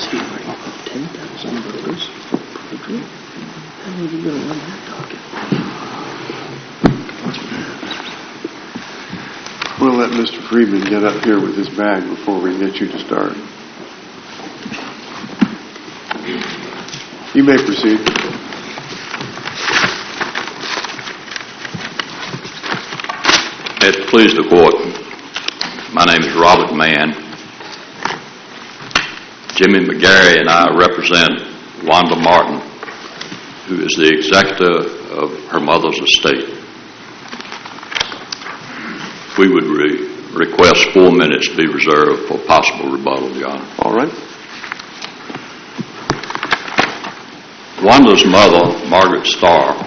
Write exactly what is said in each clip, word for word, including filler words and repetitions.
see, like ten thousand voters for perjury? How are you going to win that docket? We'll let Mister Friedman get up here with his bag before we get you to start. You may proceed. It please the court. My name is Robert Mann. Jimmy McGarry and I represent Wanda Martin, who is the executor of her mother's estate. We would re- request four minutes be reserved for possible rebuttal, Your Honor. All right. Wanda's mother, Margaret Starr,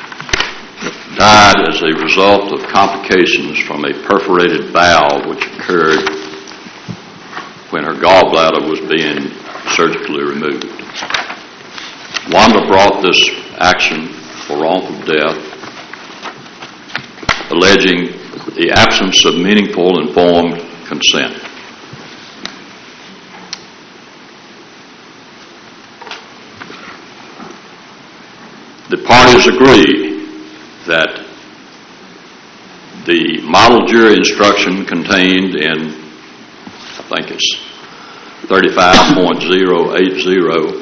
died as a result of complications from a perforated valve which occurred when her gallbladder was being surgically removed. Wanda brought this action for wrongful death, alleging the absence of meaningful informed consent. The parties agree that the model jury instruction contained in, I think it's thirty-five point oh eight oh,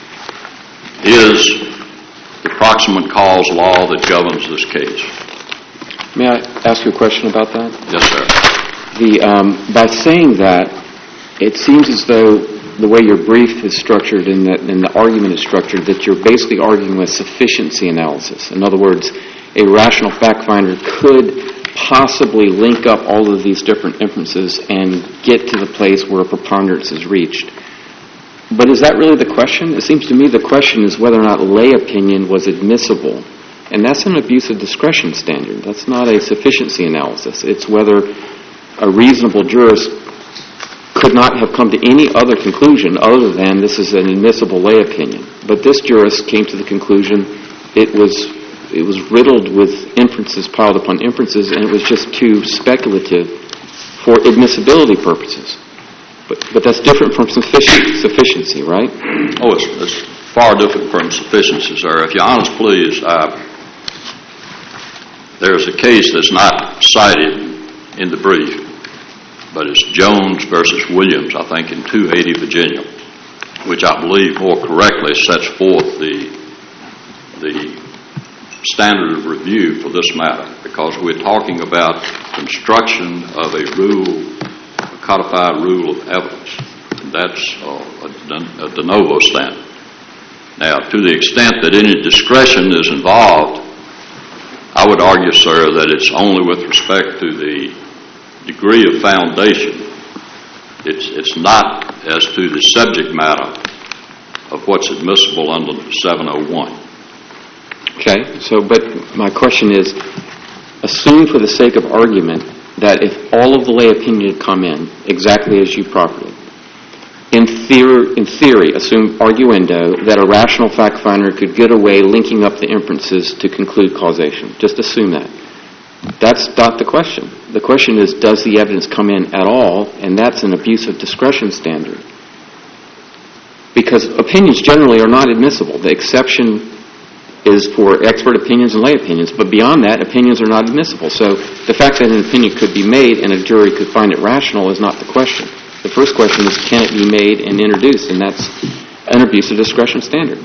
is the proximate cause law that governs this case. May I ask you a question about that? Yes, sir. The, um, by saying that, it seems as though the way your brief is structured and the, and the argument is structured, that you're basically arguing with sufficiency analysis. In other words, a rational fact finder could possibly link up all of these different inferences and get to the place where a preponderance is reached. But is that really the question? It seems to me the question is whether or not lay opinion was admissible. And that's an abuse of discretion standard. That's not a sufficiency analysis. It's whether a reasonable jurist could not have come to any other conclusion other than this is an admissible lay opinion. But this jurist came to the conclusion it was it was riddled with inferences piled upon inferences, and it was just too speculative for admissibility purposes. But but that's different from sufficient, sufficiency, right? Oh, it's, it's far different from sufficiency, sir. If you're honest, please, uh, there's a case that's not cited in the brief, but it's Jones versus Williams, I think, in two eighty Virginia, which I believe more correctly sets forth the the standard of review for this matter, because we're talking about construction of a rule, a codified rule of evidence, and that's uh, a, a de novo standard. Now, to the extent that any discretion is involved, I would argue, sir, that it's only with respect to the degree of foundation. It's it's not as to the subject matter of what's admissible under seven oh one. Okay, so, but my question is, assume for the sake of argument that if all of the lay opinion had come in exactly as you proffered, in theory, in theory, assume arguendo, that a rational fact finder could get away linking up the inferences to conclude causation. Just assume that. That's not the question. The question is, does the evidence come in at all? And that's an abuse of discretion standard. Because opinions generally are not admissible. The exception is for expert opinions and lay opinions, but beyond that, opinions are not admissible. So the fact that an opinion could be made and a jury could find it rational is not the question. The first question is, can it be made and introduced? And that's an abuse of discretion standard.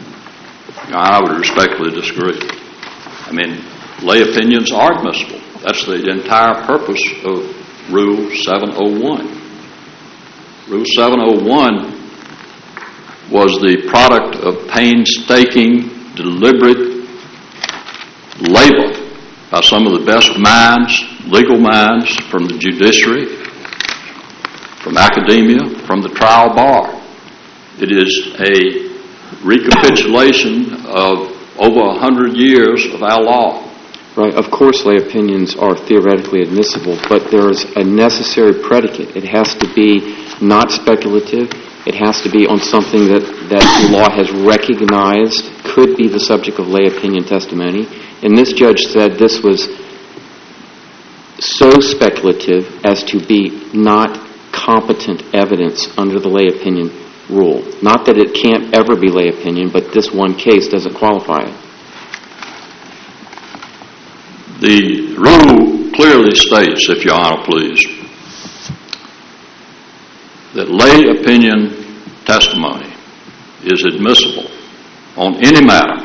I would respectfully disagree. I mean, lay opinions are admissible. That's the entire purpose of Rule seven oh one. Rule seven oh one was the product of painstaking, deliberate labor by some of the best minds, legal minds from the judiciary, from academia, from the trial bar. It is a recapitulation of over a hundred years of our law. Right. Of course, lay opinions are theoretically admissible, but there is a necessary predicate. It has to be not speculative. It has to be on something that, that the law has recognized could be the subject of lay opinion testimony. And this judge said this was so speculative as to be not competent evidence under the lay opinion rule? Not that it can't ever be lay opinion, but this one case doesn't qualify it. The rule clearly states, if Your Honor please, that lay opinion testimony is admissible on any matter,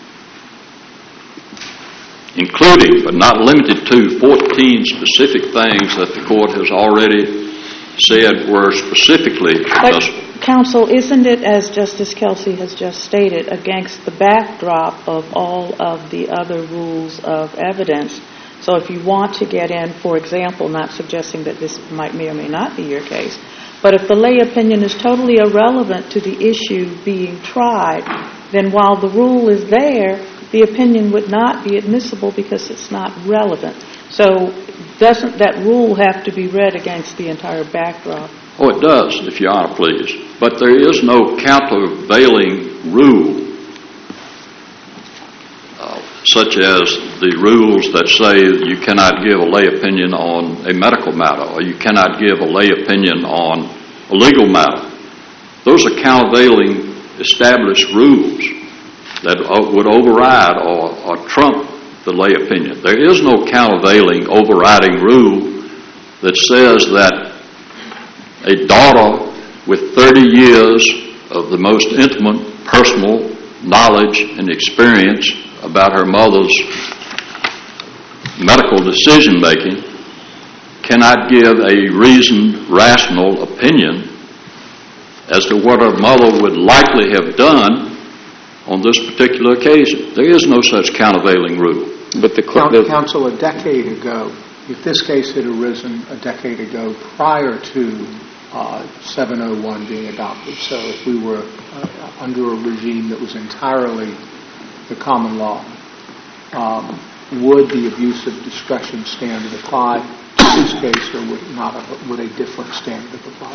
including but not limited to fourteen specific things that the court has already said were specifically admissible. But, counsel, isn't it, as Justice Kelsey has just stated, against the backdrop of all of the other rules of evidence? So if you want to get in, for example, not suggesting that this might may or may not be your case, but if the lay opinion is totally irrelevant to the issue being tried, then while the rule is there, the opinion would not be admissible because it's not relevant. So doesn't that rule have to be read against the entire backdrop? Oh, it does, if Your Honor please. But there is no countervailing rule, uh, such as the rules that say you cannot give a lay opinion on a medical matter, or you cannot give a lay opinion on a legal matter. Those are countervailing established rules that would override or, or trump the lay opinion. There is no countervailing overriding rule that says that a daughter with thirty years of the most intimate personal knowledge and experience about her mother's medical decision making cannot give a reasoned, rational opinion as to what her mother would likely have done on this particular occasion. There is no such countervailing rule. But the, Count, the Counsel, a decade ago, if this case had arisen a decade ago prior to uh, seven oh one being adopted, so if we were uh, under a regime that was entirely the common law, um, would the abuse of discretion standard apply to this case, or would not? Would a different standard apply?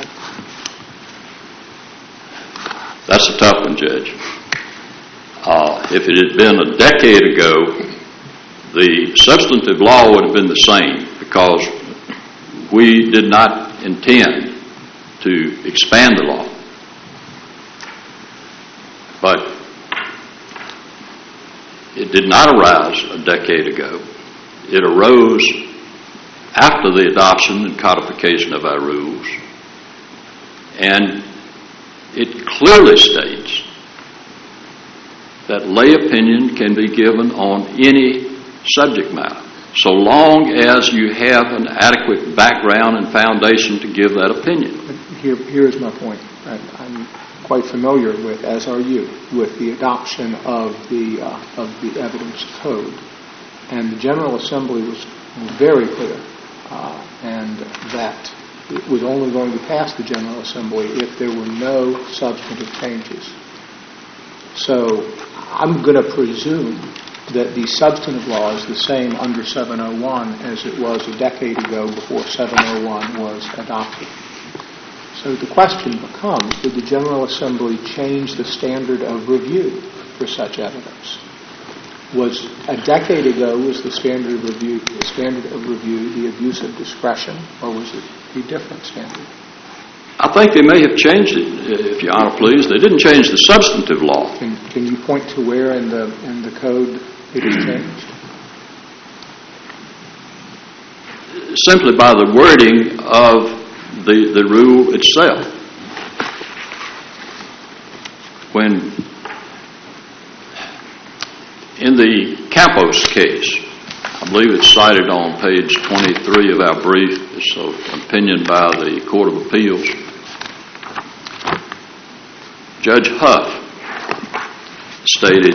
That's a tough one, Judge. Uh, if it had been a decade ago, the substantive law would have been the same because we did not intend to expand the law. But it did not arise a decade ago. It arose after the adoption and codification of our rules, and it clearly states that lay opinion can be given on any subject matter, so long as you have an adequate background and foundation to give that opinion. Here, here's my point. I, I'm quite familiar with, as are you, with the adoption of the uh, of the evidence code, and the General Assembly was very clear, uh, and that it was only going to pass the General Assembly if there were no substantive changes. So I'm going to presume that the substantive law is the same under seven oh one as it was a decade ago before seven oh one was adopted. So the question becomes, did the General Assembly change the standard of review for such evidence? Was a decade ago, was the standard of review, the standard of review the abuse of discretion, or was it a different standard? I think they may have changed it, if Your Honor please. They didn't change the substantive law. Can, can you point to where in the in the code it is changed? Simply by the wording of the, the rule itself. When in the Campos case, I believe it's cited on page twenty-three of our brief, it's an opinion by the Court of Appeals, Judge Huff stated,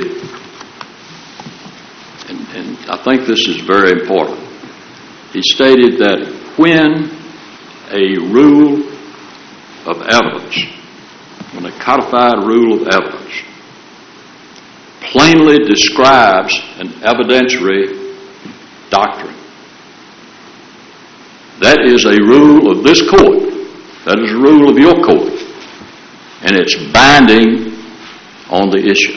and, and I think this is very important, he stated that when a rule of evidence, when a codified rule of evidence plainly describes an evidentiary doctrine, that is a rule of this court, that is a rule of your court, and it's binding on the issue.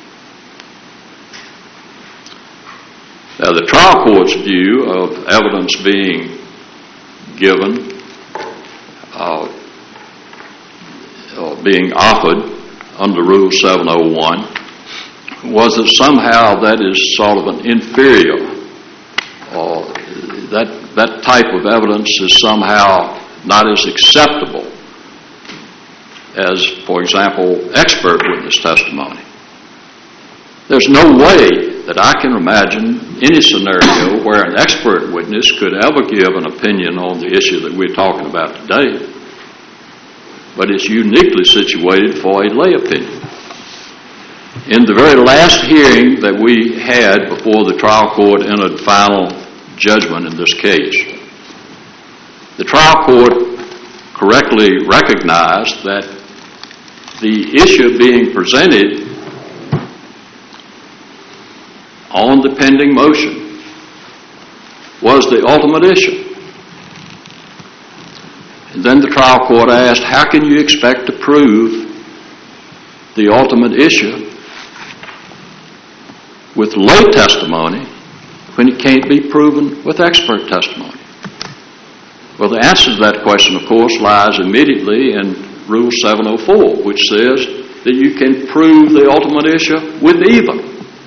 Now, the trial court's view of evidence being given, uh, or being offered under Rule seven oh one was that somehow that is sort of an inferior, or that, that type of evidence is somehow not as acceptable as, for example, expert witness testimony. There's no way that I can imagine any scenario where an expert witness could ever give an opinion on the issue that we're talking about today, but it's uniquely situated for a lay opinion. In the very last hearing that we had before the trial court entered final judgment in this case, the trial court correctly recognized that the issue being presented on the pending motion was the ultimate issue. And then the trial court asked, how can you expect to prove the ultimate issue with lay testimony when it can't be proven with expert testimony? Well, the answer to that question, of course, lies immediately in Rule seven oh four, which says that you can prove the ultimate issue with either.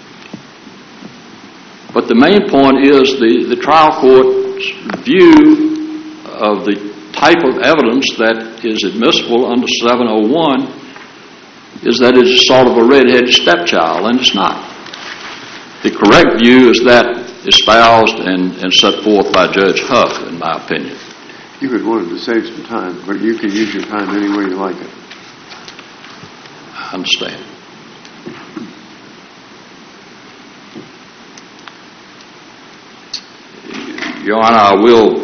But the main point is the, the trial court's view of the type of evidence that is admissible under seven oh one is that it's sort of a red-headed stepchild, and it's not. The correct view is that espoused and, and set forth by Judge Huff, in my opinion. You had wanted to save some time, but you can use your time any way you like it. I understand. Your Honor, I will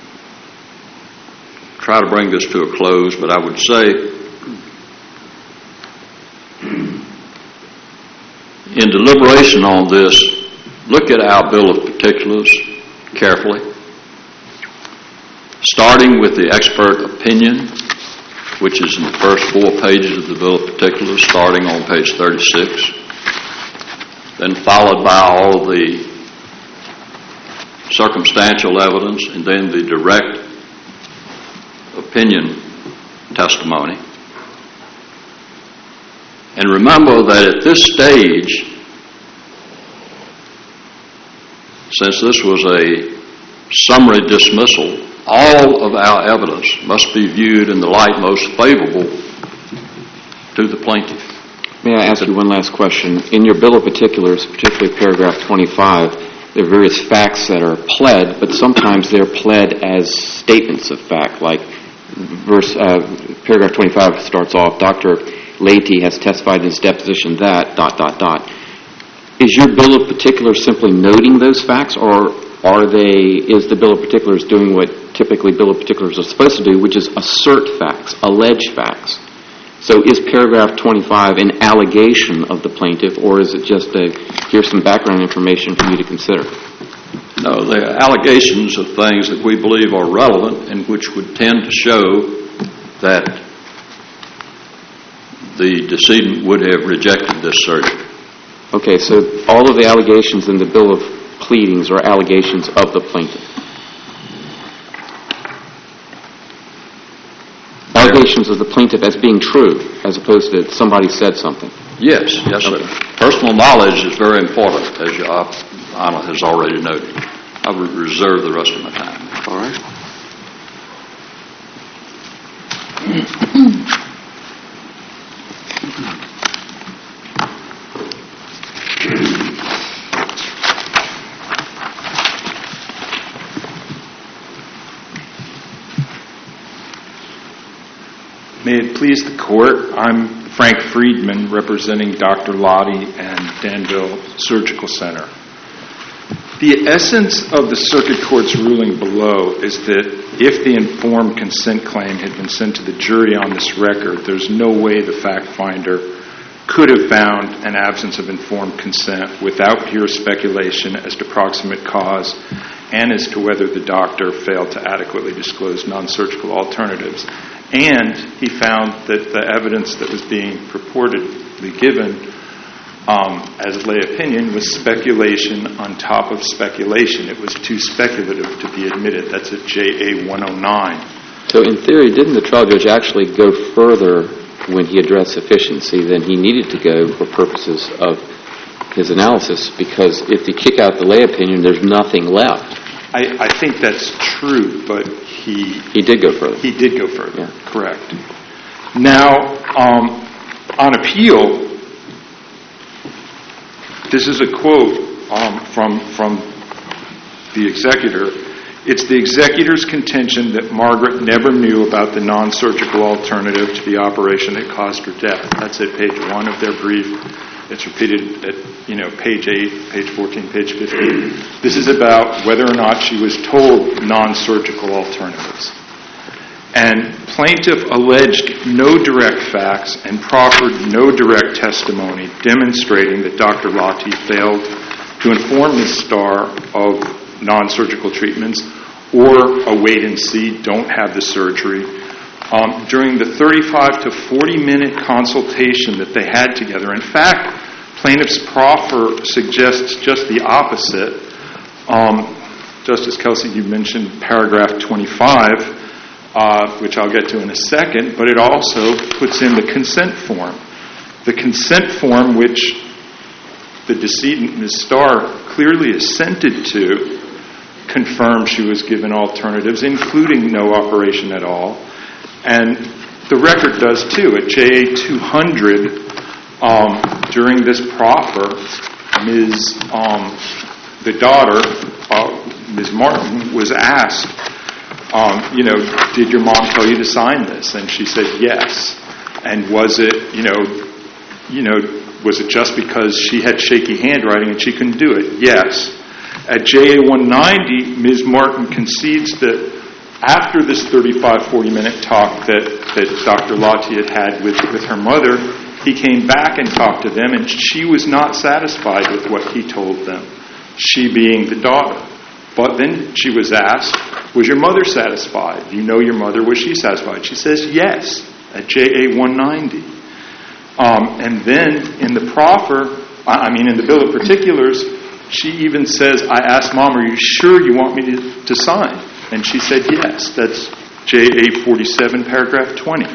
try to bring this to a close, but I would say in deliberation on this, look at our bill of particulars carefully, starting with the expert opinion, which is in the first four pages of the bill of particulars, starting on page thirty-six, then followed by all of the circumstantial evidence, and then the direct opinion testimony. And remember that at this stage, since this was a summary dismissal, all of our evidence must be viewed in the light most favorable to the plaintiff. May I ask you one last question? In your bill of particulars, particularly paragraph twenty-five, there are various facts that are pled, but sometimes they're pled as statements of fact. Like verse, uh, paragraph twenty-five starts off, Doctor Leahy has testified in his deposition that, dot, dot, dot. Is your bill of particulars simply noting those facts, or are they, is the bill of particulars doing what typically bill of particulars are supposed to do, which is assert facts, allege facts? So is paragraph twenty-five an allegation of the plaintiff, or is it just a, here's some background information for you to consider? No, they're allegations of things that we believe are relevant and which would tend to show that the decedent would have rejected this surgery. Okay, so all of the allegations in the bill of pleadings are allegations of the plaintiff. Allegations of the plaintiff as being true, as opposed to somebody said something. Yes, yes, sir. Personal knowledge is very important, as Your Honor has already noted. I would reserve the rest of my time. All right. May it please the Court, I'm Frank Friedman, representing Doctor Lottie and Danville Surgical Center. The essence of the Circuit Court's ruling below is that if the informed consent claim had been sent to the jury on this record, there's no way the fact finder could have found an absence of informed consent without pure speculation as to proximate cause and as to whether the doctor failed to adequately disclose non-surgical alternatives. And he found that the evidence that was being purportedly given um, as lay opinion was speculation on top of speculation. It was too speculative to be admitted. That's at J A one oh nine. So in theory, didn't the trial judge actually go further when he addressed sufficiency than he needed to go for purposes of his analysis, because if you kick out the lay opinion, there's nothing left. I, I think that's true, but he... He did go further. He did go further, Yeah. correct. Now, um, on appeal, this is a quote um, from, from the executor. It's the executor's contention that Margaret never knew about the non-surgical alternative to the operation that caused her death. That's at page one of their brief. It's repeated at, you know, page eight, page fourteen, page fifteen. This is about whether or not she was told non-surgical alternatives. And plaintiff alleged no direct facts and proffered no direct testimony demonstrating that Doctor Lottie failed to inform Miz Starr of non-surgical treatments or a wait and see, don't have the surgery. Um, during the thirty-five to forty minute consultation that they had together. In fact, plaintiff's proffer suggests just the opposite. Um, Justice Kelsey, you mentioned paragraph twenty-five, uh, which I'll get to in a second, but it also puts in the consent form. The consent form, which the decedent, Miz Starr, clearly assented to, confirmed she was given alternatives, including no operation at all. And the record does too. At J A two hundred, um, during this proffer, Miz Um, the daughter, uh, Miz Martin, was asked, um, you know, did your mom tell you to sign this? And she said yes. And was it, you know, you know, was it just because she had shaky handwriting and she couldn't do it? Yes. At J A one ninety, Miz Martin concedes that after this thirty-five, forty minute talk that, that Doctor Lottie had had with, with her mother, he came back and talked to them, and she was not satisfied with what he told them, she being the daughter. But then she was asked, was your mother satisfied? Do you know your mother? Was she satisfied? She says yes, at J A one ninety. Um, and then in the proffer, I mean in the bill of particulars, she even says, I asked Mom, are you sure you want me to, to sign? And she said yes. That's J A forty-seven, paragraph twenty.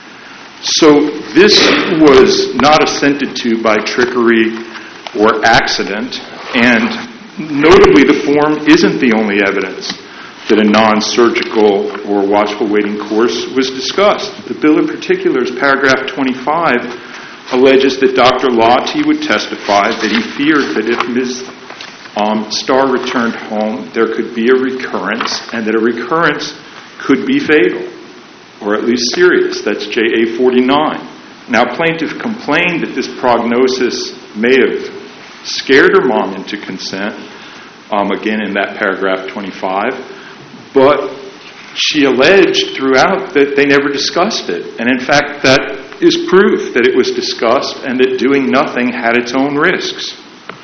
So this was not assented to by trickery or accident, and notably the form isn't the only evidence that a non-surgical or watchful waiting course was discussed. The bill of particulars, paragraph twenty-five, alleges that Doctor Lottie would testify that he feared that if Miz Um, Starr returned home, there could be a recurrence, and that a recurrence could be fatal, or at least serious. That's J A forty-nine. Now, plaintiff complained that this prognosis may have scared her mom into consent, um, again in that paragraph twenty-five, but she alleged throughout that they never discussed it. And in fact, that is proof that it was discussed and that doing nothing had its own risks.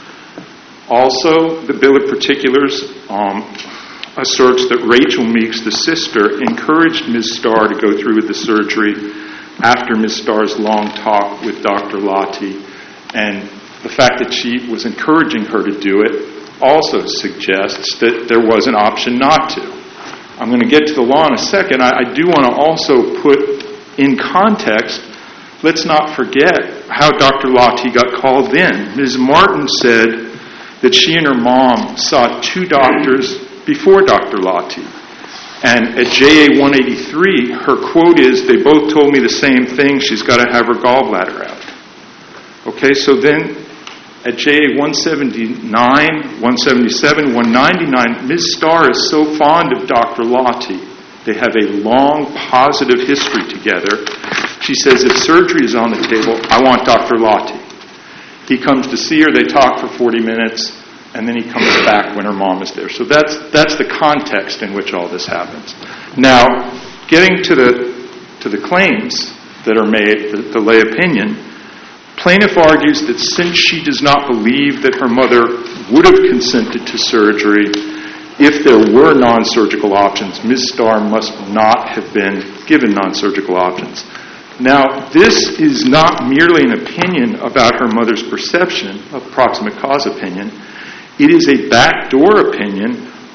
Also, the bill of particulars um, asserts that Rachel Meeks, the sister, encouraged Miz Starr to go through with the surgery after Miz Starr's long talk with Doctor Lottie. And the fact that she was encouraging her to do it also suggests that there was an option not to. I'm going to get to the law in a second. I, I do want to also put in context, let's not forget how Doctor Lottie got called in. Miz Martin said that she and her mom saw two doctors before Doctor Lottie. And at J A one eighty-three, her quote is, they both told me the same thing, she's got to have her gallbladder out. Okay, so then at J A one seventy-nine, one seventy-seven, one ninety-nine, Miz Starr is so fond of Doctor Lottie. They have a long, positive history together. She says, if surgery is on the table, I want Doctor Lottie. He comes to see her, they talk for forty minutes, and then he comes back when her mom is there. So that's that's the context in which all this happens. Now, getting to the to the claims that are made, the, the lay opinion, plaintiff argues that since she does not believe that her mother would have consented to surgery if there were non-surgical options, Miz Starr must not have been given non-surgical options. Now, this is not merely an opinion about her mother's perception, a proximate cause opinion. It is a backdoor opinion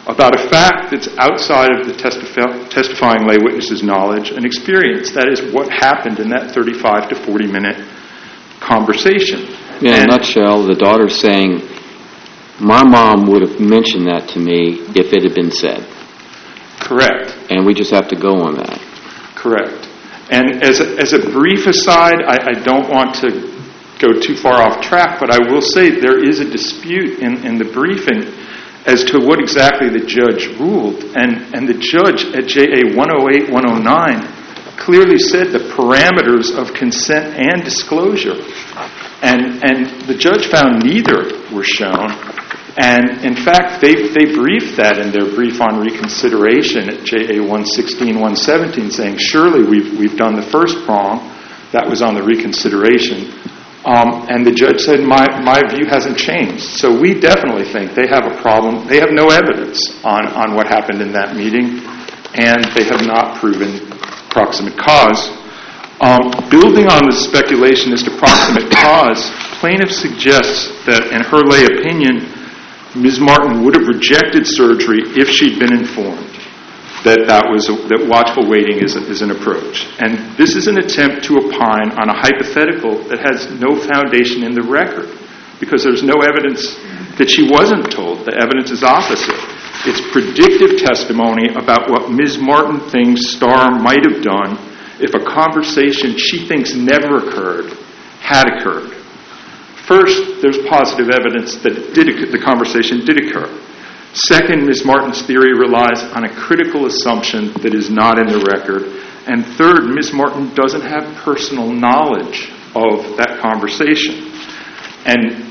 about a fact that's outside of the testif- testifying lay witness's knowledge and experience. That is what happened in that thirty-five to forty minute conversation. In and, a nutshell, the daughter's saying, my mom would have mentioned that to me if it had been said. Correct. And we just have to go on that. Correct. And as a, as a brief aside, I, I don't want to go too far off track, but I will say there is a dispute in, in the briefing as to what exactly the judge ruled. And, and the judge at J A one oh eight, one oh nine clearly said the parameters of consent and disclosure. And, and the judge found neither were shown. And in fact, they, they briefed that in their brief on reconsideration at J A one sixteen, one seventeen, saying, surely we've, we've done the first prong. That was on the reconsideration. Um, and the judge said, my, my view hasn't changed. So we definitely think they have a problem. They have no evidence on, on what happened in that meeting, and they have not proven proximate cause. Um, building on the speculation as to proximate cause, plaintiff suggests that, in her lay opinion, Miz Martin would have rejected surgery if she'd been informed that that was a, that watchful waiting is, a, is an approach. And this is an attempt to opine on a hypothetical that has no foundation in the record, because there's no evidence that she wasn't told. The evidence is opposite. It's predictive testimony about what Miz Martin thinks Starr might have done if a conversation she thinks never occurred had occurred. First, there's positive evidence that it did, the conversation did occur. Second, Miz Martin's theory relies on a critical assumption that is not in the record. And third, Miz Martin doesn't have personal knowledge of that conversation. And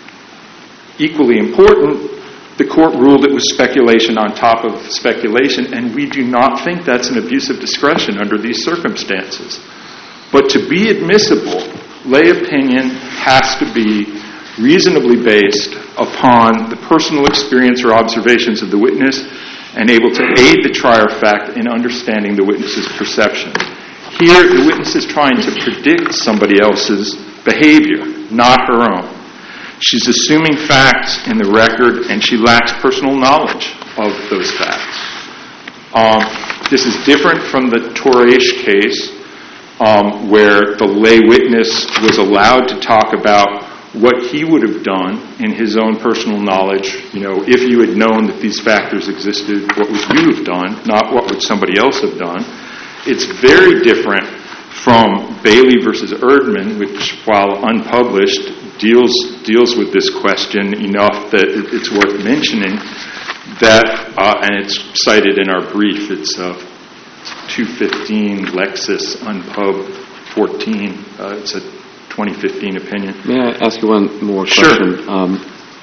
equally important, the court ruled it was speculation on top of speculation, and we do not think that's an abuse of discretion under these circumstances. But to be admissible, lay opinion has to be reasonably based upon the personal experience or observations of the witness and able to aid the trier of fact in understanding the witness's perception. Here, the witness is trying to predict somebody else's behavior, not her own. She's assuming facts in the record, and she lacks personal knowledge of those facts. Um, this is different from the Toresh case, um, where the lay witness was allowed to talk about what he would have done in his own personal knowledge. You know, if you had known that these factors existed, what would you have done, not what would somebody else have done. It's very different from Bailey versus Erdman, which, while unpublished, deals deals with this question enough that it's worth mentioning. That, uh, and it's cited in our brief, it's uh, two fifteen Lexis Unpub fourteen. Uh, it's a twenty fifteen opinion. May I ask you one more Sure. question? Um,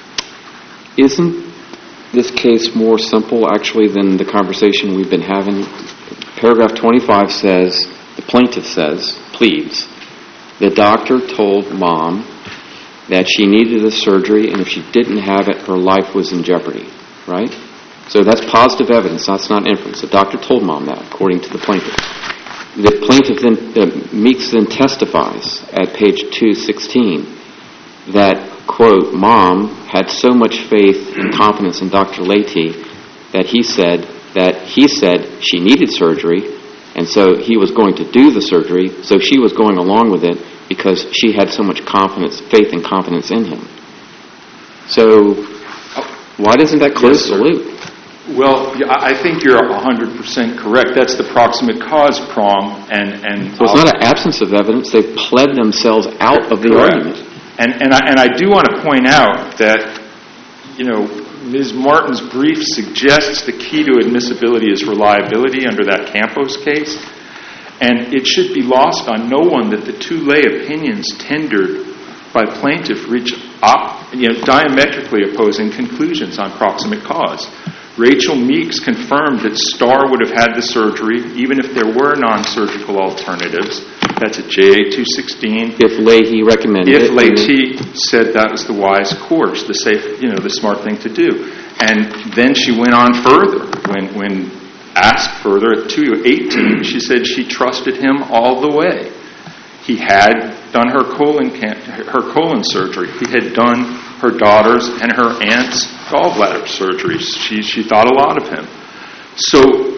isn't this case more simple, actually, than the conversation we've been having? Paragraph twenty-five says, the plaintiff says, pleads, the doctor told mom that she needed a surgery, and if she didn't have it, her life was in jeopardy, right? So that's positive evidence. That's not inference. The doctor told mom that, according to the plaintiff. The plaintiff then, uh, Meeks then testifies at page two sixteen that, quote, mom had so much faith and confidence in Doctor Leahy that he said that he said she needed surgery, and so he was going to do the surgery, so she was going along with it because she had so much confidence, faith and confidence in him. So why doesn't that close Yes, the loop? Well, I think you're one hundred percent correct. That's the proximate cause prong. And, and So it's not an absence of evidence. They've pled themselves out of the correct. argument. And, and, I, and I do want to point out that, you know, Miz Martin's brief suggests the key to admissibility is reliability under that Campos case. And it should be lost on no one that the two lay opinions tendered by plaintiff reach op, you know, diametrically opposing conclusions on proximate cause. Rachel Meeks confirmed that Starr would have had the surgery even if there were non-surgical alternatives. That's at J A two sixteen. If Leahy recommended If it. Leahy said that was the wise course, the safe, you know, the smart thing to do. And then she went on further. When, when asked further at two eighteen, she said she trusted him all the way. He had done her colon can- her colon surgery. He had done her daughter's and her aunt's gallbladder surgeries. She, she thought a lot of him. So,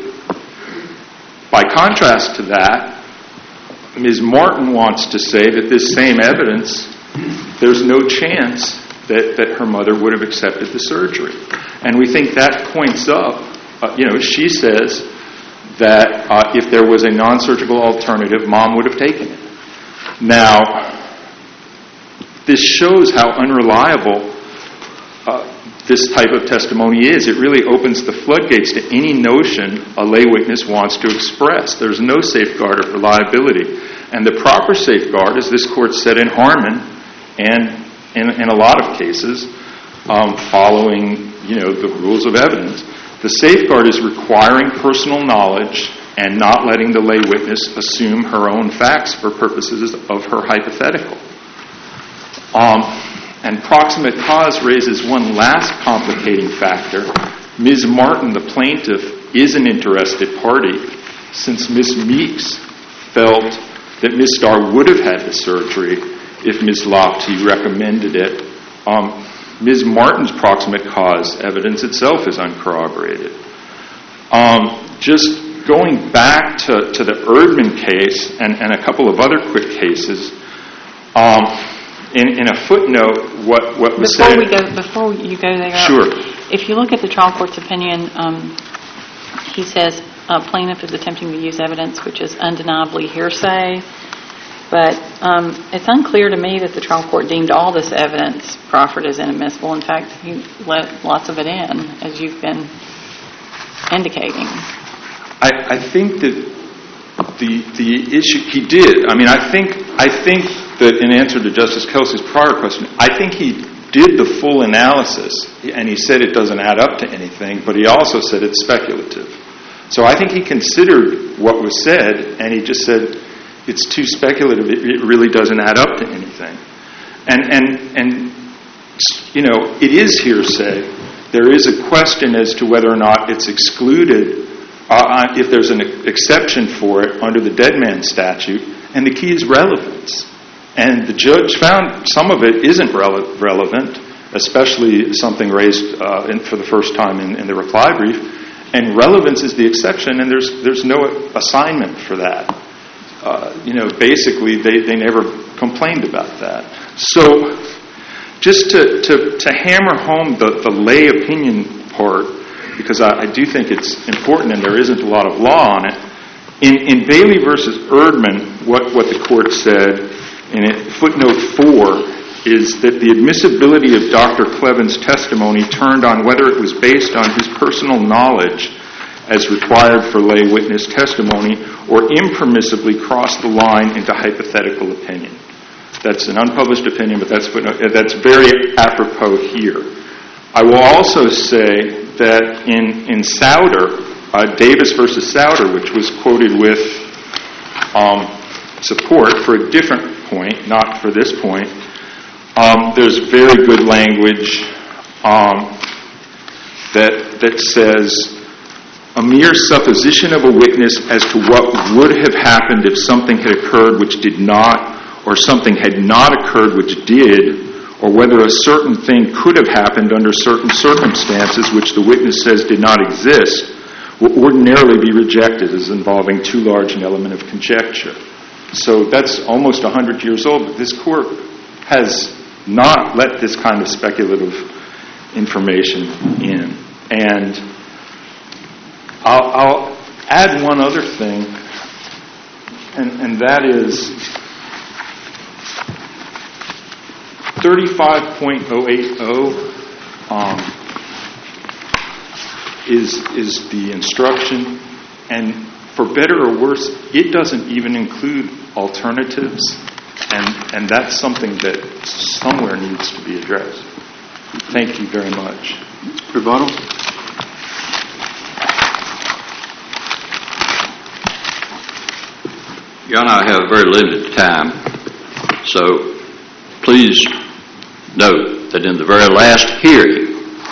by contrast to that, Miz Martin wants to say that this same evidence, there's no chance that, that her mother would have accepted the surgery. And we think that points up, uh, you know, she says that uh, if there was a non-surgical alternative, Mom would have taken it. Now, this shows how unreliable uh, this type of testimony is. It really opens the floodgates to any notion a lay witness wants to express. There's no safeguard of reliability. And the proper safeguard, as this Court said in Harmon, and in, in a lot of cases, um, following, you know, the rules of evidence, the safeguard is requiring personal knowledge and not letting the lay witness assume her own facts for purposes of her hypothetical. Um, and proximate cause raises one last complicating factor. Miz Martin, the plaintiff, is an interested party, since Miz Meeks felt that Miz Starr would have had the surgery if Miz Lofty recommended it. Um, Miz Martin's proximate cause evidence itself is uncorroborated. Um, just going back to, to the Erdman case and, and a couple of other quick cases, um, in, in a footnote, what, what was before said... We go, before you go there, sure. If you look at the trial court's opinion, um, he says uh, plaintiff is attempting to use evidence which is undeniably hearsay, but um, it's unclear to me that the trial court deemed all this evidence proffered as inadmissible. In fact, he let lots of it in, as you've been indicating. I, I think that the the issue he did. I mean, I think I think that in answer to Justice Kelsey's prior question, I think he did the full analysis, and he said it doesn't add up to anything, but he also said it's speculative. So I think he considered what was said, and he just said it's too speculative. It, it really doesn't add up to anything. And and and you know, it is hearsay. There is a question as to whether or not it's excluded. Uh, if there's an exception for it under the dead man statute, and the key is relevance. And the judge found some of it isn't rele- relevant, especially something raised uh, in, for the first time in, in the reply brief. And relevance is the exception, and there's there's no assignment for that. Uh, you know, basically, they, they never complained about that. So, just to, to, to hammer home the, the lay opinion part, because I, I do think it's important and there isn't a lot of law on it. In, in Bailey versus Erdman, what, what the court said in it, footnote four is that the admissibility of Doctor Cleven's testimony turned on whether it was based on his personal knowledge as required for lay witness testimony or impermissibly crossed the line into hypothetical opinion. That's an unpublished opinion, but that's, footnote, that's very apropos here. I will also say that in, in Souder, uh, Davis versus Souder, which was quoted with um, support for a different point, not for this point, um, there's very good language um, that that says, a mere supposition of a witness as to what would have happened if something had occurred which did not, or something had not occurred which did, or whether a certain thing could have happened under certain circumstances which the witness says did not exist, will ordinarily be rejected as involving too large an element of conjecture. So that's almost one hundred years old, but this court has not let this kind of speculative information in. And I'll, I'll add one other thing, and, and that is thirty-five point oh eight oh um, is is the instruction, and for better or worse, it doesn't even include alternatives, and and that's something that somewhere needs to be addressed. Thank you very much. Rebuttal? Your Honor, I have very limited time, so please note that in the very last hearing,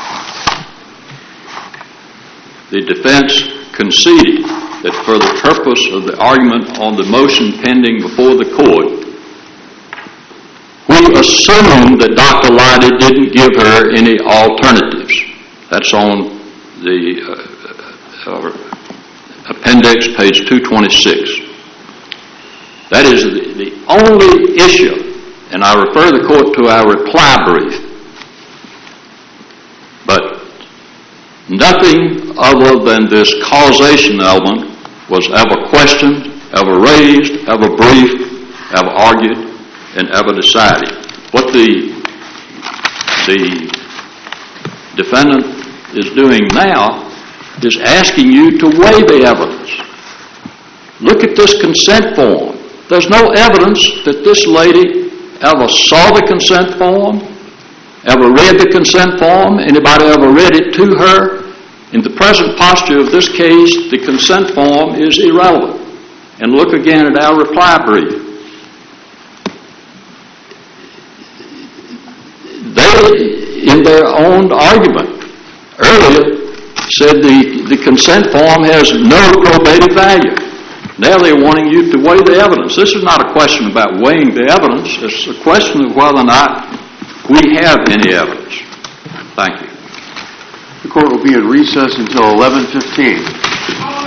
the defense conceded that for the purpose of the argument on the motion pending before the court, when assume that Doctor Lottie didn't give her any alternatives. That's on the uh, uh, appendix, page two twenty-six. That is the, the only issue, and I refer the court to our reply brief. But nothing other than this causation element was ever questioned, ever raised, ever briefed, ever argued, and ever decided. What the, the defendant is doing now is asking you to weigh the evidence. Look at this consent form. There's no evidence that this lady ever saw the consent form, ever read the consent form, anybody ever read it to her. In the present posture of this case, the consent form is irrelevant. And look again at our reply brief. They, in their own argument earlier, said the, the consent form has no probative value. Now they're wanting you to weigh the evidence. This is not a question about weighing the evidence. It's a question of whether or not we have any evidence. Thank you. The court will be in recess until eleven fifteen.